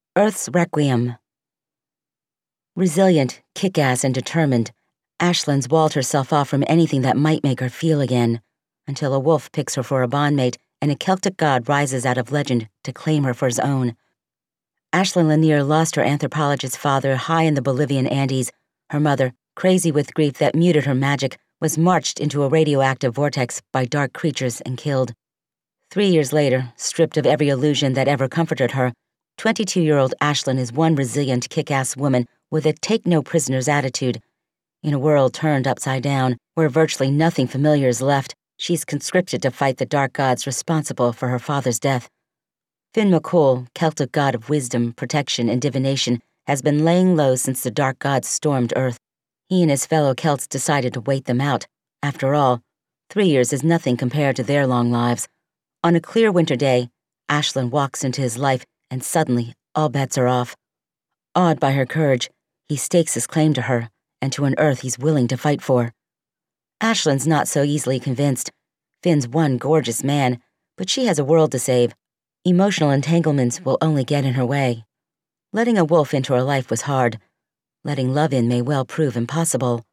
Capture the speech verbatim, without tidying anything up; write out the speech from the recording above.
Earth's Requiem. Resilient, kick-ass, and determined, Aislin's walled herself off from anything that might make her feel again, until a wolf picks her for a bondmate and a Celtic god rises out of legend to claim her for his own. Aislinn Lanier lost her anthropologist father high in the Bolivian Andes. Her mother, crazy with grief that muted her magic, was marched into a radioactive vortex by dark creatures and killed. Three years later, stripped of every illusion that ever comforted her, twenty-two-year-old Aislinn is one resilient, kick-ass woman with a take-no-prisoners attitude. In a world turned upside down, where virtually nothing familiar is left, she's conscripted to fight the dark gods responsible for her father's death. Finn McCool, Celtic god of wisdom, protection, and divination, has been laying low since the dark gods stormed Earth. He and his fellow Celts decided to wait them out. After all, three years is nothing compared to their long lives. On a clear winter day, Aislinn walks into his life, and suddenly, all bets are off. Awed by her courage, he stakes his claim to her, and to an Earth he's willing to fight for. Aislinn's not so easily convinced. Finn's one gorgeous man, but she has a world to save. Emotional entanglements will only get in her way. Letting a wolf into her life was hard. Letting love in may well prove impossible.